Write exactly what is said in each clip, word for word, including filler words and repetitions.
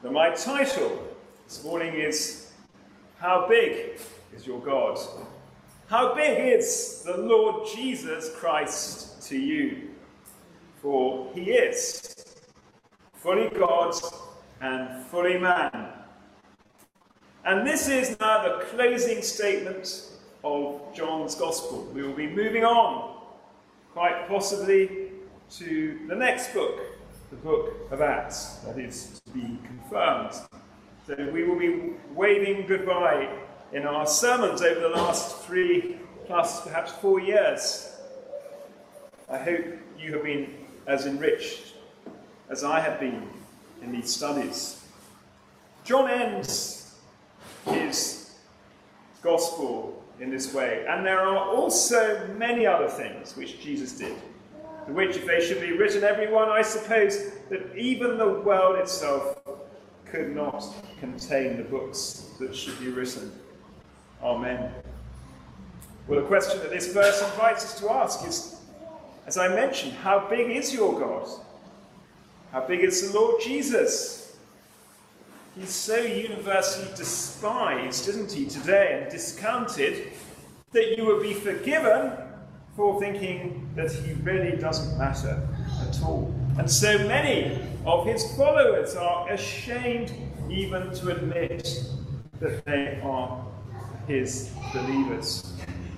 But my title this morning is, How Big is Your God? How big is the Lord Jesus Christ to you? For he is fully God and fully man. And this is now the closing statement of John's Gospel. We will be moving on, quite possibly, to the next book, the book of Acts, that is to be confirmed. So we will be waving goodbye in our sermons over the last three plus perhaps four years. I hope you have been as enriched as I have been in these studies. John ends his gospel in this way, and there are also many other things which Jesus did, which, if they should be written every one, I suppose that even the world itself could not contain the books that should be written. Amen. Well, the question that this verse invites us to ask is, as I mentioned, how big is your God? How big is the Lord Jesus? He's so universally despised, isn't he, today, and discounted, that you would be forgiven for thinking that he really doesn't matter at all. And so many of his followers are ashamed even to admit that they are his believers.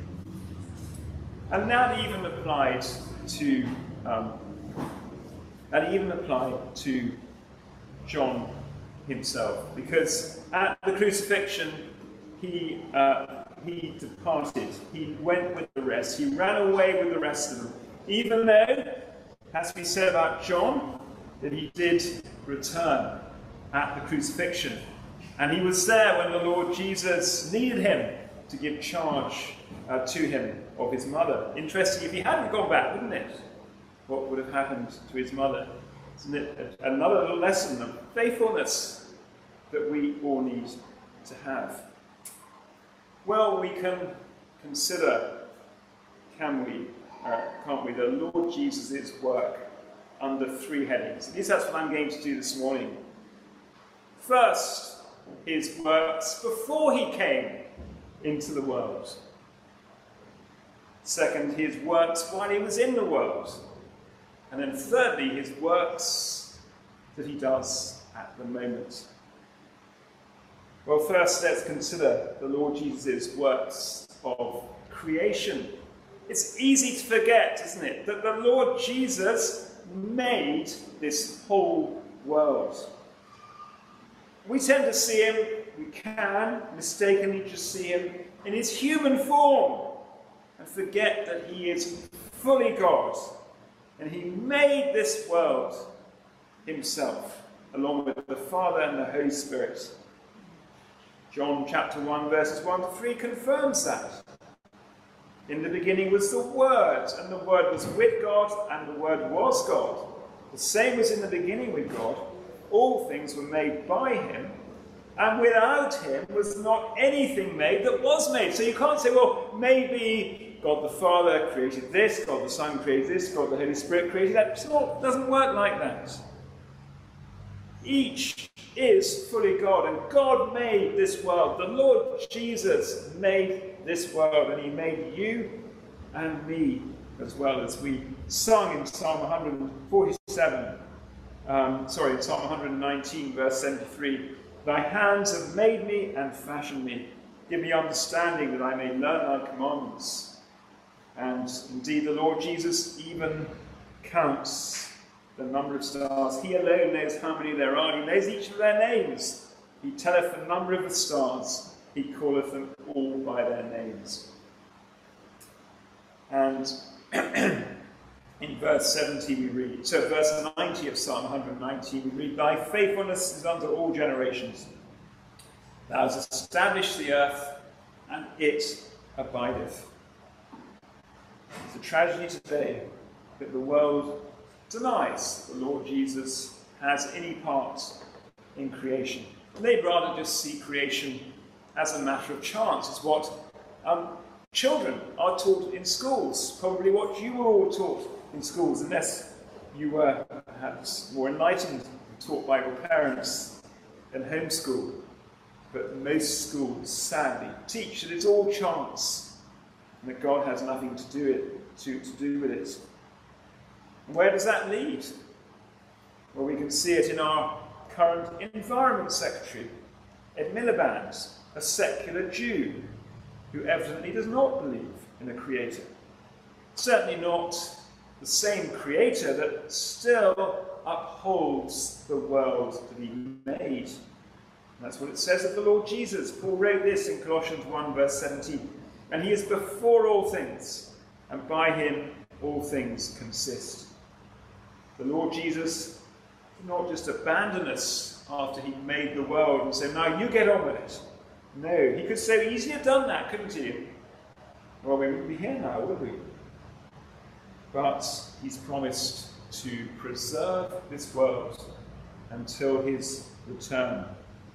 And that even applied to um, that even applied to John himself, because at the crucifixion he uh, he departed. He went with the rest. He ran away with the rest of them. Even though, as we said about John, that he did return at the crucifixion, and he was there when the Lord Jesus needed him to give charge uh, to him of his mother. Interesting, if he hadn't gone back, wouldn't it? What would have happened to his mother? Isn't it another little lesson of faithfulness that we all need to have? Well, we can consider, can we, uh, can't we, the Lord Jesus' work under three headings. At least that's what I'm going to do this morning. First, his works before he came into the world. Second, his works while he was in the world. And then thirdly, his works that he does at the moment. Well, first let's consider the Lord Jesus' works of creation. It's easy to forget, isn't it, that the Lord Jesus made this whole world. We tend to see him, we can mistakenly just see him in his human form and forget that he is fully God. And he made this world himself, along with the Father and the Holy Spirit. John chapter one, verses one to three confirms that. In the beginning was the Word, and the Word was with God, and the Word was God. The same was in the beginning with God. All things were made by him, and without him was not anything made that was made. So you can't say, well, maybe God the Father created this, God the Son created this, God the Holy Spirit created that. It doesn't work like that. Each is fully God, and God made this world. The Lord Jesus made this world, and he made you and me as well, as we sung in Psalm one forty-seven. Um, sorry, Psalm one nineteen, verse seventy-three. Thy hands have made me and fashioned me. Give me understanding that I may learn thy commandments. And indeed, the Lord Jesus even counts the number of stars. He alone knows how many there are. He knows each of their names. He telleth the number of the stars. He calleth them all by their names. And in verse seventy we read, so verse ninety of Psalm one nineteen we read, Thy faithfulness is unto all generations. Thou hast established the earth, and it abideth. It's a tragedy today that the world denies the Lord Jesus has any part in creation. And they'd rather just see creation as a matter of chance. It's what um, children are taught in schools, probably what you were all taught in schools, unless you were perhaps more enlightened, taught by your parents and homeschool. But most schools, sadly, teach that it's all chance and that God has nothing to do, it, to, to do with it. And where does that lead? Well, we can see it in our current Environment Secretary, Ed Miliband, a secular Jew who evidently does not believe in a creator. Certainly not the same creator that still upholds the world that he made. And that's what it says of the Lord Jesus. Paul wrote this in Colossians one, verse seventeen. And he is before all things, and by him all things consist. The Lord Jesus did not just abandon us after he made the world and say, now you get on with it. No, he could so easily have done that, couldn't he? Well, we wouldn't be here now, would we? But he's promised to preserve this world until his return.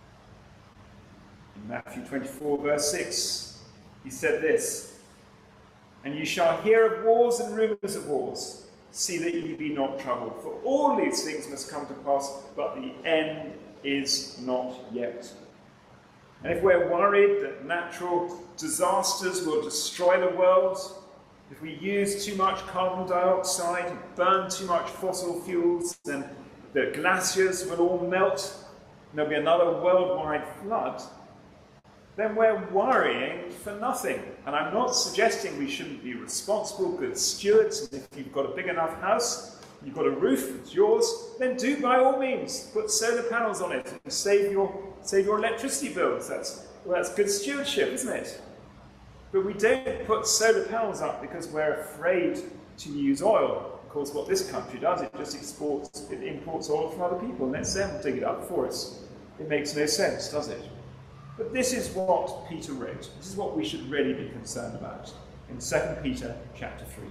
In Matthew twenty-four, verse six, he said this, and you shall hear of wars and rumours of wars. See that ye be not troubled, for all these things must come to pass, but the end is not yet. And if we're worried that natural disasters will destroy the world, if we use too much carbon dioxide, burn too much fossil fuels, then the glaciers will all melt, and there'll be another worldwide flood, then we're worrying for nothing. And I'm not suggesting we shouldn't be responsible, good stewards. And if you've got a big enough house, you've got a roof, it's yours, then do by all means. Put solar panels on it and save your, save your electricity bills. That's, well, that's good stewardship, isn't it? But we don't put solar panels up because we're afraid to use oil. Of course, what this country does, it just exports, it imports oil from other people and lets them dig it up for us. It makes no sense, does it? But this is what Peter wrote. This is what we should really be concerned about in Second Peter chapter three.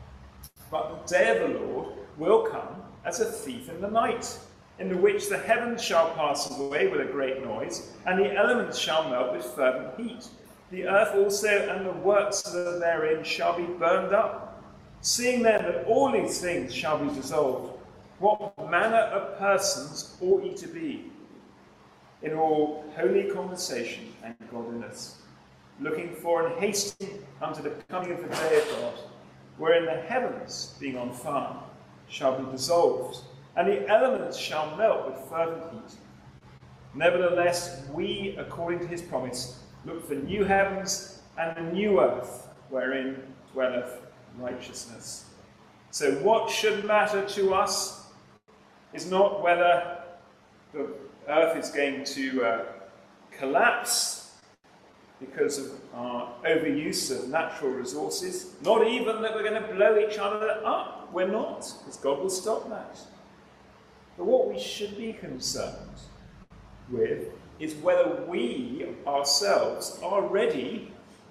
But the day of the Lord will come as a thief in the night, in the which the heavens shall pass away with a great noise, and the elements shall melt with fervent heat. The earth also and the works that are therein shall be burned up. Seeing then that all these things shall be dissolved, what manner of persons ought ye to be? In all holy conversation and godliness, looking for and hasting unto the coming of the day of God, wherein the heavens, being on fire, shall be dissolved, and the elements shall melt with fervent heat. Nevertheless, we, according to his promise, look for new heavens and a new earth, wherein dwelleth righteousness. So what should matter to us is not whether the earth is going to uh, collapse because of our overuse of natural resources, not even that we're going to blow each other up. We're not, because God will stop that. But what we should be concerned with is whether we ourselves are ready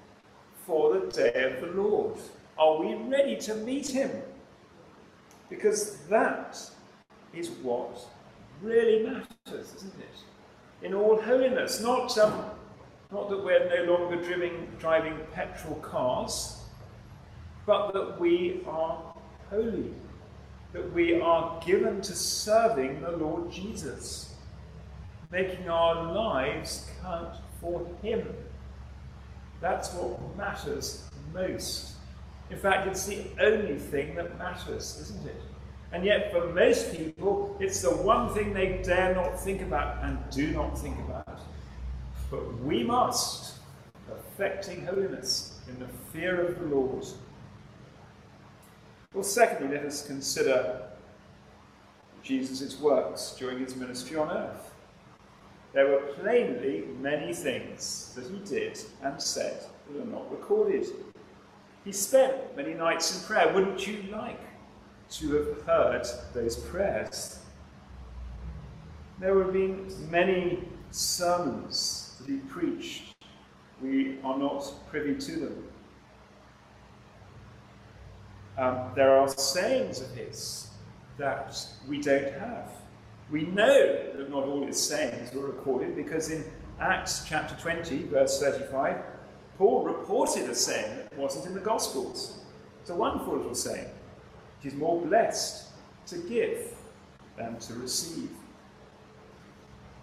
for the day of the Lord. Are we ready to meet him? Because that is what really matters, isn't it? In all holiness, not, um, not that we're no longer driving, driving petrol cars, but that we are holy, that we are given to serving the Lord Jesus, making our lives count for him. That's what matters most. In fact, it's the only thing that matters, isn't it? And yet, for most people, it's the one thing they dare not think about and do not think about. But we must, perfecting holiness in the fear of the Lord. Well, secondly, let us consider Jesus' works during his ministry on earth. There were plainly many things that he did and said that are not recorded. He spent many nights in prayer. Wouldn't you like to have heard those prayers? There have been many sermons that he preached. We are not privy to them. Um, there are sayings of his that we don't have. We know that not all his sayings were recorded because in Acts chapter twenty, verse thirty-five, Paul reported a saying that wasn't in the Gospels. It's a wonderful little saying. It is more blessed to give than to receive.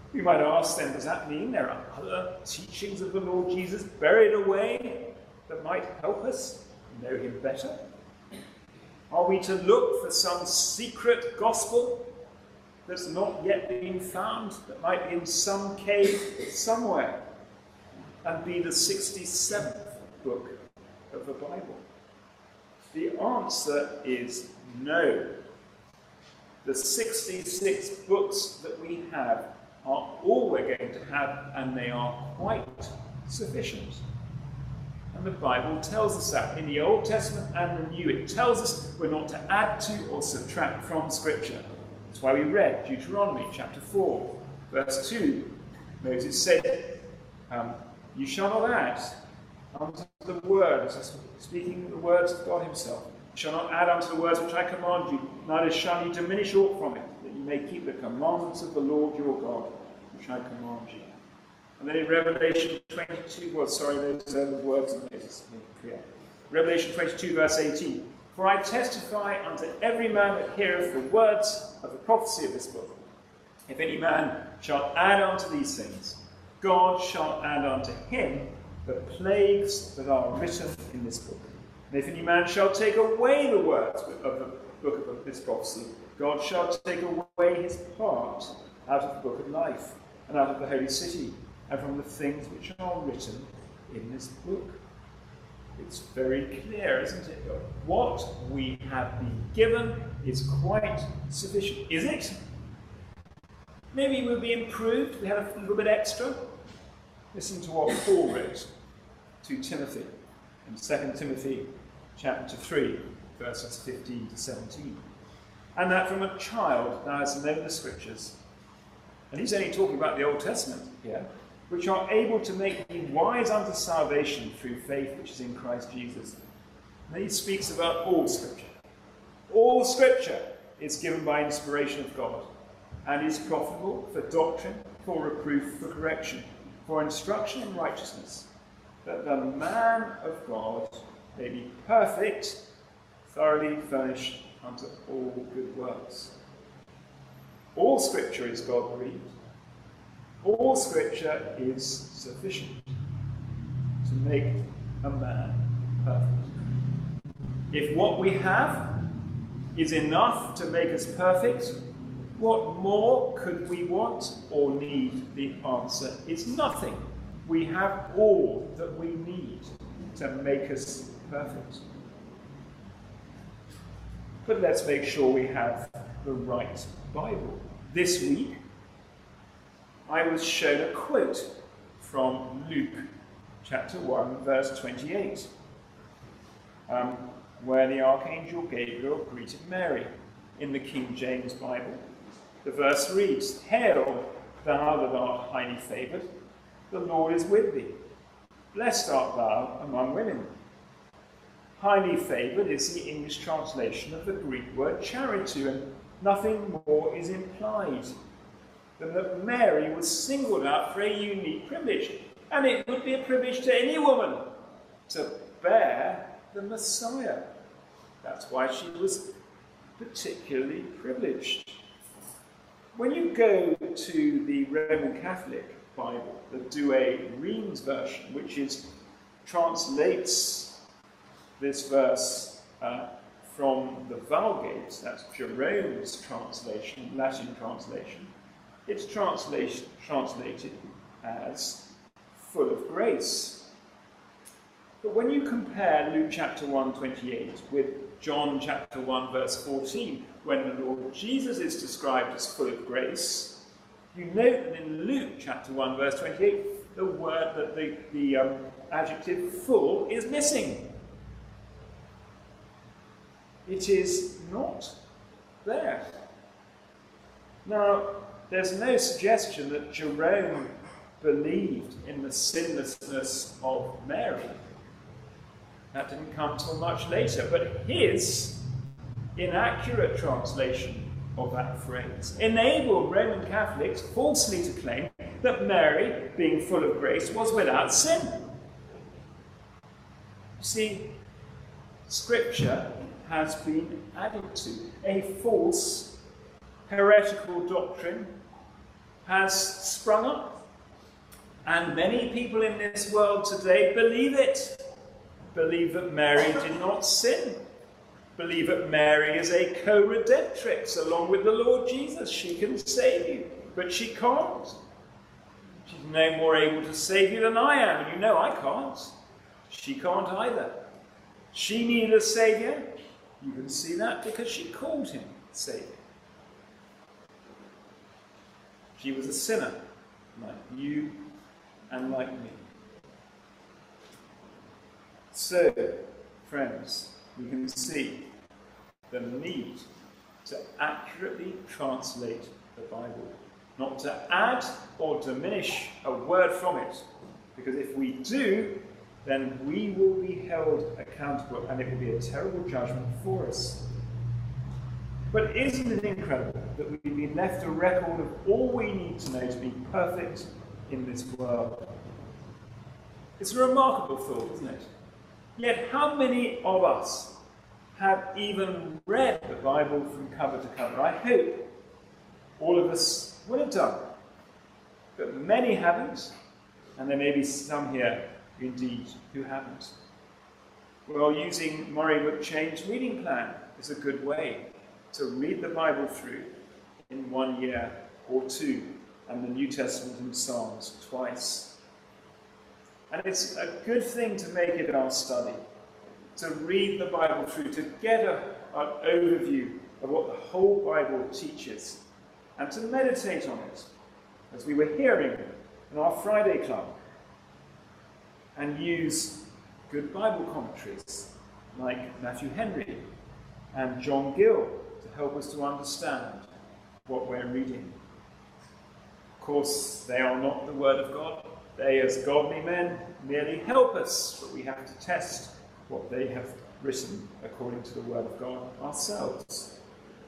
We might ask then, does that mean there are other teachings of the Lord Jesus buried away that might help us know him better? Are we to look for some secret gospel that's not yet been found, that might be in some cave somewhere, and be the sixty-seventh book of the Bible? The answer is no. The sixty-six books that we have are all we're going to have, and they are quite sufficient. And the Bible tells us that in the Old Testament and the New. It tells us we're not to add to or subtract from Scripture. That's why we read Deuteronomy chapter four, verse two. Moses said, um, you shall not add unto the word, as speaking the words of God himself. You shall not add unto the words which I command you, neither shall you diminish aught from it, that you may keep the commandments of the Lord your God, which I command you. And then in Revelation twenty-two, well, sorry, those are the words of Moses. Revelation twenty-two, verse eighteen. For I testify unto every man that heareth the words of the prophecy of this book. If any man shall add unto these things, God shall add unto him the plagues that are written in this book. And if any man shall take away the words of the book of this prophecy, God shall take away his part out of the book of life, and out of the holy city, and from the things which are written in this book. It's very clear, isn't it? What we have been given is quite sufficient. Is it? Maybe we'll be improved, we have a little bit extra. Listen to what Paul wrote to Timothy in Second Timothy chapter three, verses fifteen to seventeen. And that from a child thou hast known the Scriptures. And he's only talking about the Old Testament here, which are able to make thee wise unto salvation through faith which is in Christ Jesus. And he speaks about all Scripture. All Scripture is given by inspiration of God, and is profitable for doctrine, for reproof, for correction, for instruction in righteousness, that the man of God may be perfect, thoroughly furnished unto all good works. All Scripture is God-breathed. All Scripture is sufficient to make a man perfect. If what we have is enough to make us perfect, what more could we want or need? The answer is nothing. We have all that we need to make us perfect. But let's make sure we have the right Bible. This week, I was shown a quote from Luke chapter one, verse twenty-eight, um, where the Archangel Gabriel greeted Mary in the King James Bible. The verse reads, Hail, thou that art highly favoured, the Lord is with thee. Blessed art thou among women. Highly favoured is the English translation of the Greek word charitu, and nothing more is implied than that Mary was singled out for a unique privilege. And it would be a privilege to any woman to bear the Messiah. That's why she was particularly privileged. When you go to the Roman Catholic Bible, the Douay Rheims version, which is translates this verse uh, from the Vulgate, that's Jerome's translation, Latin translation, it's translation, translated as full of grace. But when you compare Luke chapter one, twenty-eight with John chapter one, verse fourteen, when the Lord Jesus is described as full of grace, you note that in Luke chapter one, verse twenty-eight, the word that the, the um, adjective full is missing. It is not there. Now, there's no suggestion that Jerome believed in the sinlessness of Mary. That didn't come till much later, but his inaccurate translation of that phrase enabled Roman Catholics falsely to claim that Mary, being full of grace, was without sin. You see, Scripture has been added to. A false, heretical doctrine has sprung up. And many people in this world today believe it. Believe that Mary did not sin. Believe that Mary is a co-redemptrix along with the Lord Jesus. She can save you, but she can't. She's no more able to save you than I am, and you know I can't. She can't either. She needed a saviour. You can see that because she called him Saviour. She was a sinner, like you and like me. So, friends, we can see the need to accurately translate the Bible, not to add or diminish a word from it, because if we do, then we will be held accountable and it will be a terrible judgment for us. But isn't it incredible that we've been left a record of all we need to know to be perfect in this world? It's a remarkable thought, isn't it? Yet how many of us have even read the Bible from cover to cover? I hope all of us would have done. But many haven't, and there may be some here indeed who haven't. Well, using Murray McChain's reading plan is a good way to read the Bible through in one year or two, and the New Testament and Psalms twice. And it's a good thing to make it our study, to read the Bible through, to get a, an overview of what the whole Bible teaches, and to meditate on it, as we were hearing in our Friday club, and use good Bible commentaries like Matthew Henry and John Gill to help us to understand what we're reading. Of course, they are not the Word of God. They, as godly men, merely help us, but we have to test what they have written according to the Word of God ourselves.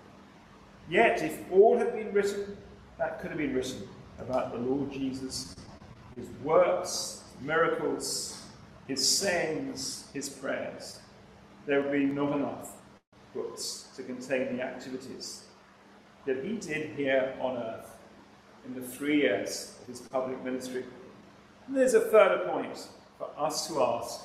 Yet, if all had been written, that could have been written about the Lord Jesus, his works, miracles, his sayings, his prayers, there would be not enough books to contain the activities that he did here on earth in the three years of his public ministry. And there's a further point for us to ask.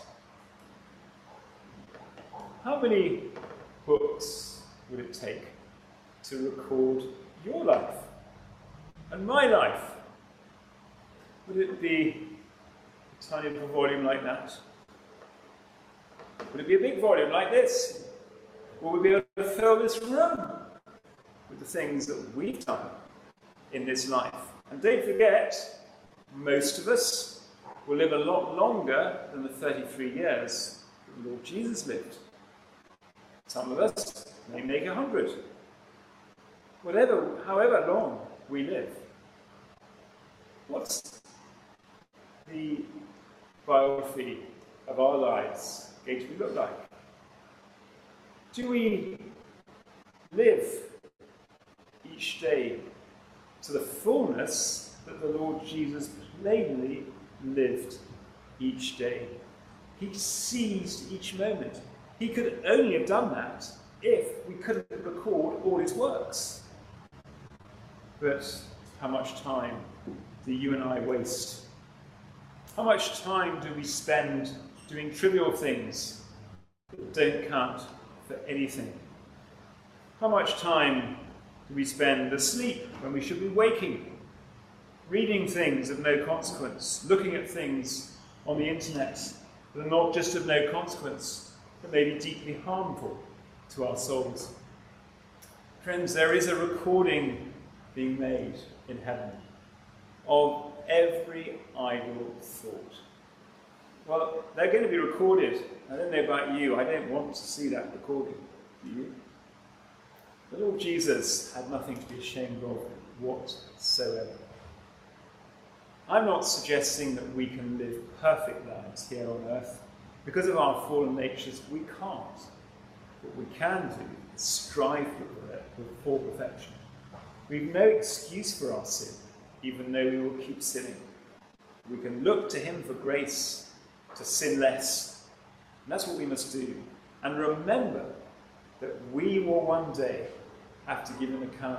How many books would it take to record your life and my life? Would it be a tiny little volume like that? Would it be a big volume like this? Or would we be able to fill this room with the things that we've done in this life? And don't forget, most of us will live a lot longer than the thirty-three years that the Lord Jesus lived. Some of us may make a hundred. Whatever, however long we live. What's the biography of our lives going to look like? Do we live each day to the fullness that the Lord Jesus plainly lived each day? He seized each moment. He could only have done that if we couldn't record all his works. But how much time do you and I waste? How much time do we spend doing trivial things that don't count for anything? How much time do we spend asleep when we should be waking, reading things of no consequence, looking at things on the internet that are not just of no consequence, but may be deeply harmful to our souls? Friends, there is a recording being made in heaven of every idle thought. Well, they're going to be recorded. I don't know about you, I don't want to see that recording. Do you? The Lord Jesus had nothing to be ashamed of whatsoever. I'm not suggesting that we can live perfect lives here on earth. Because of our fallen natures, we can't. What we can do is strive for perfection. We've no excuse for our sin, even though we will keep sinning. We can look to him for grace to sin less. And that's what we must do. And remember that we will one day have to give an account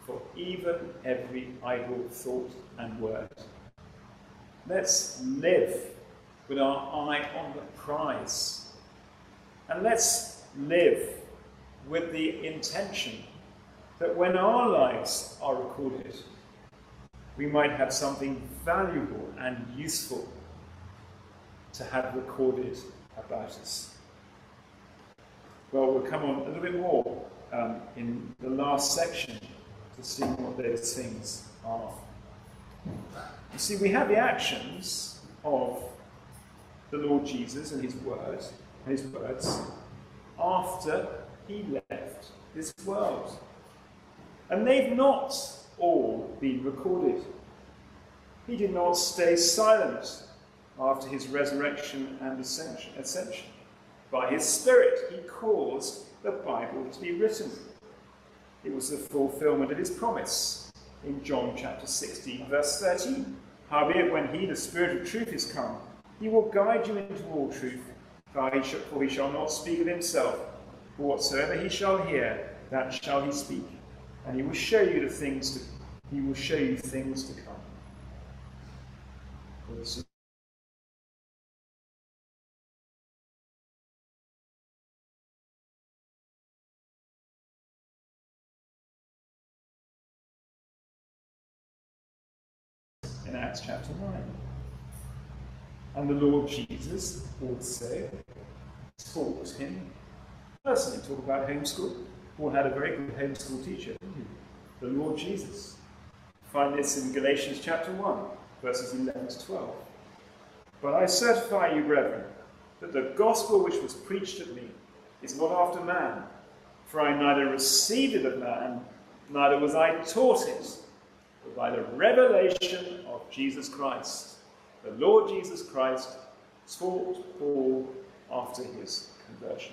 for even every idle thought and word. Let's live with our eye on the prize. And let's live with the intention that when our lives are recorded, we might have something valuable and useful to have recorded about us. Well, we'll come on a little bit more um, in the last section to see what those things are. You see, we have the actions of the Lord Jesus and his words, his words after he left this world. And they've not all been recorded. He did not stay silent after his resurrection and ascension. ascension. By his Spirit, he caused the Bible to be written. It was the fulfillment of his promise in John chapter sixteen, verse thirteen. Howbeit, when he, the Spirit of truth, is come, he will guide you into all truth, for he shall, for he shall not speak of himself, but whatsoever he shall hear, that shall he speak, and he will show you the things to, he will show you things to come. Well, this is in Acts chapter nine. And the Lord Jesus also taught him personally. Talk about homeschool. Paul had a very good homeschool teacher, didn't he? The Lord Jesus. Find this in Galatians chapter one, verses eleven to twelve. But I certify you, brethren, that the gospel which was preached of me is not after man, for I neither received it of man, neither was I taught it, but by the revelation of Jesus Christ. The Lord Jesus Christ taught Paul after his conversion.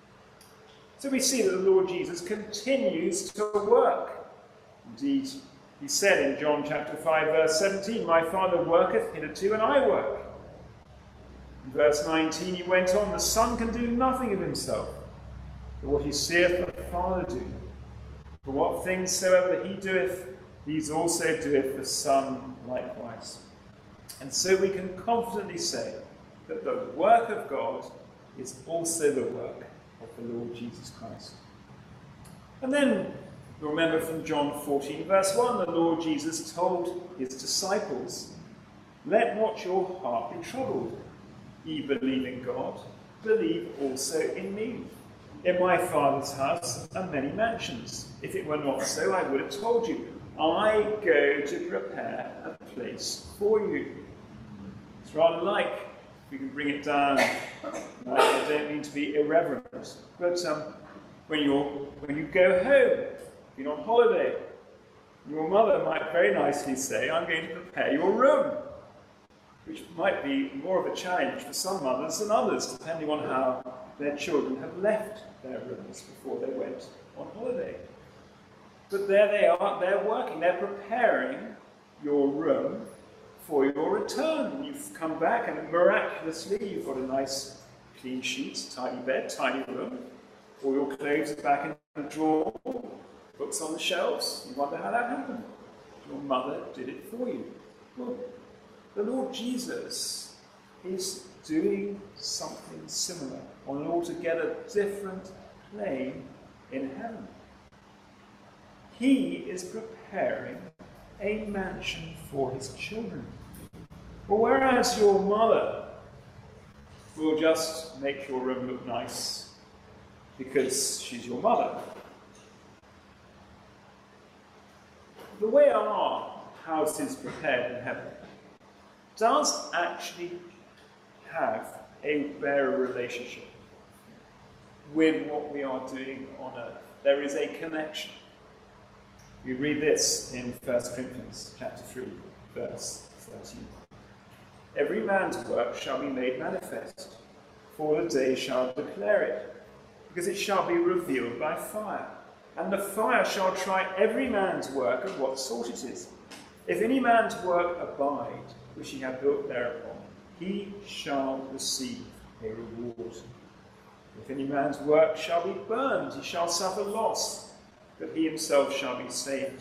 So we see that the Lord Jesus continues to work. Indeed, he said in John chapter five, verse seventeen, My Father worketh hitherto, and I work. In verse nineteen, he went on, The Son can do nothing of himself, but what he seeth the Father do. For what things soever that he doeth, these also doeth the Son likewise. And so we can confidently say that the work of God is also the work of the Lord Jesus Christ. And then, remember from John fourteen, verse one, the Lord Jesus told his disciples, Let not your heart be troubled. Ye believe in God, believe also in me. In my Father's house are many mansions. If it were not so, I would have told you. I go to prepare a place for you. It's rather like, if we can bring it down, I don't mean to be irreverent, but um, when, you're, when you go home, you're on holiday, your mother might very nicely say, I'm going to prepare your room, which might be more of a challenge for some mothers than others, depending on how their children have left their rooms before they went on holiday. But there they are, they're working, they're preparing your room for your return. You've come back and miraculously you've got a nice clean sheet, tidy bed, tidy room. All your clothes are back in the drawer, books on the shelves. You wonder how that happened. Your mother did it for you. Well, the Lord Jesus is doing something similar on an altogether different plane in heaven. He is preparing a mansion for his children. But whereas your mother will just make your room look nice because she's your mother, the way our house is prepared in heaven does actually have a better relationship with what we are doing on earth. There is a connection. We read this in First Corinthians chapter three, verse thirteen. Every man's work shall be made manifest, for the day shall declare it, because it shall be revealed by fire. And the fire shall try every man's work of what sort it is. If any man's work abide, which he hath built thereupon, he shall receive a reward. If any man's work shall be burned, he shall suffer loss, but he himself shall be saved,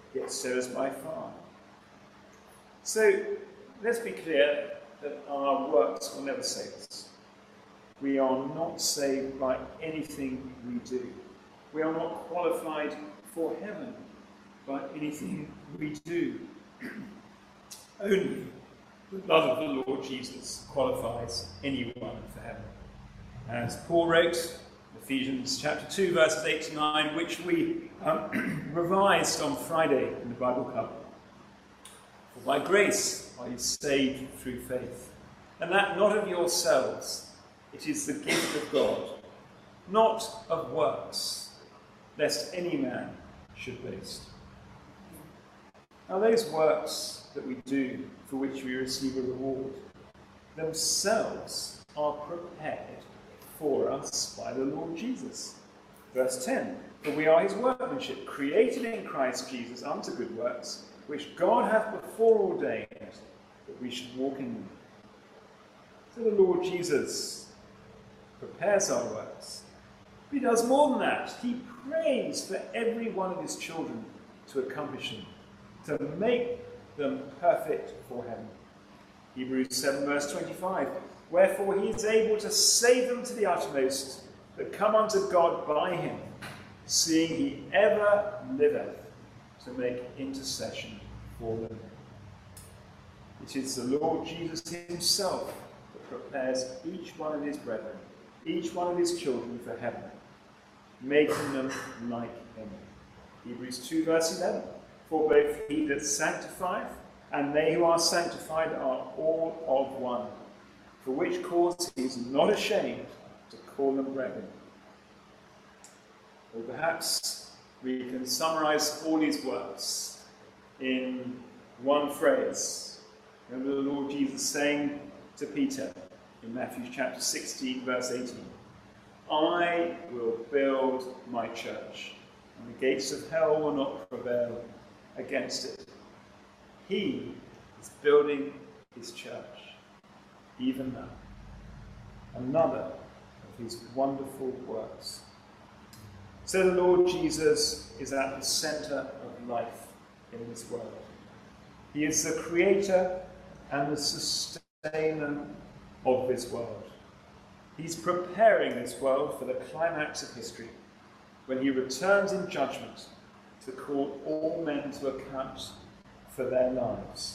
yet so is by far. So let's be clear that our works will never save us. We are not saved by anything we do. We are not qualified for heaven by anything we do. Only the blood of the Lord Jesus qualifies anyone for heaven. As Paul wrote, Ephesians chapter two, verses eight to nine, which we um, revised on Friday in the Bible Club. For by grace are you saved through faith, and that not of yourselves. It is the gift of God, not of works, lest any man should boast. Now those works that we do, for which we receive a reward, themselves are prepared for us by the Lord Jesus. Verse ten, for we are his workmanship, created in Christ Jesus unto good works, which God hath before ordained that we should walk in them. So the Lord Jesus prepares our works. He does more than that. He prays for every one of his children to accomplish them, to make them perfect for heaven. Hebrews seven, verse twenty-five, wherefore he is able to save them to the uttermost that come unto God by him, seeing he ever liveth to make intercession for them. It is the Lord Jesus himself that prepares each one of his brethren, each one of his children for heaven, making them like him. Hebrews two, verse eleven, for both he that sanctifieth and they who are sanctified are all of one, for which cause he is not ashamed to call them brethren. Or perhaps we can summarize all these works in one phrase. Remember the Lord Jesus saying to Peter in Matthew chapter sixteen, verse eighteen, I will build my church, and the gates of hell will not prevail against it. He is building his church, even now. Another of his wonderful works. So the Lord Jesus is at the centre of life in this world. He is the creator and the sustainer of this world. He's preparing this world for the climax of history, when he returns in judgment to call all men to account for their lives.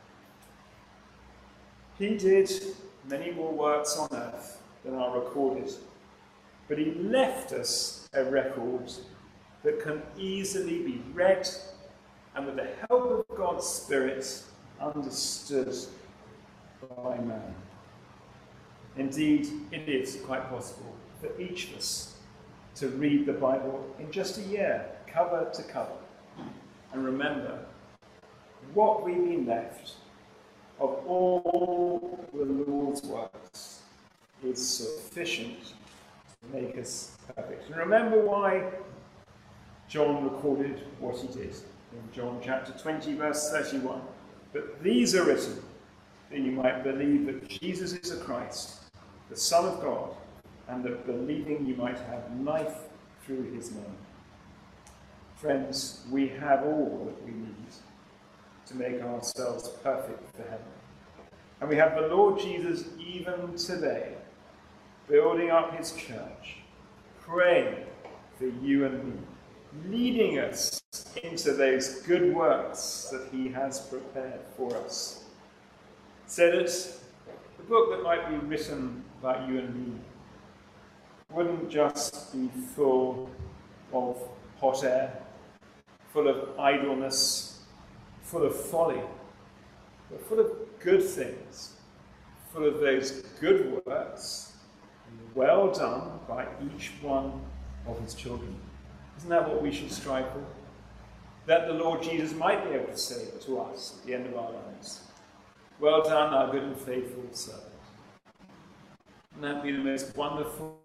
He did many more works on earth than are recorded, but he left us a record that can easily be read and, with the help of God's Spirit, understood by man. Indeed, it is quite possible for each of us to read the Bible in just a year, cover to cover, and remember what we've been left of all the Lord's works is sufficient to make us perfect. And remember why John recorded what he did in John chapter twenty, verse thirty-one. But these are written that you might believe that Jesus is the Christ, the Son of God, and that believing you might have life through his name. Friends, we have all that we need to make ourselves perfect for heaven. And we have the Lord Jesus even today, building up his church, praying for you and me, leading us into those good works that he has prepared for us. So that the book that might be written about you and me wouldn't just be full of hot air, full of idleness, full of folly, but full of good things, full of those good works, well done by each one of his children. Isn't that what we should strive for? That the Lord Jesus might be able to say to us at the end of our lives, well done, our good and faithful servant. And that be the most wonderful.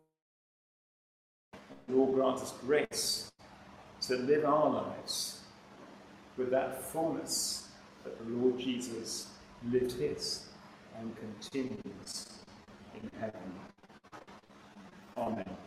Lord, grant us grace to live our lives with that fullness that the Lord Jesus lived his and continues in heaven. Amen.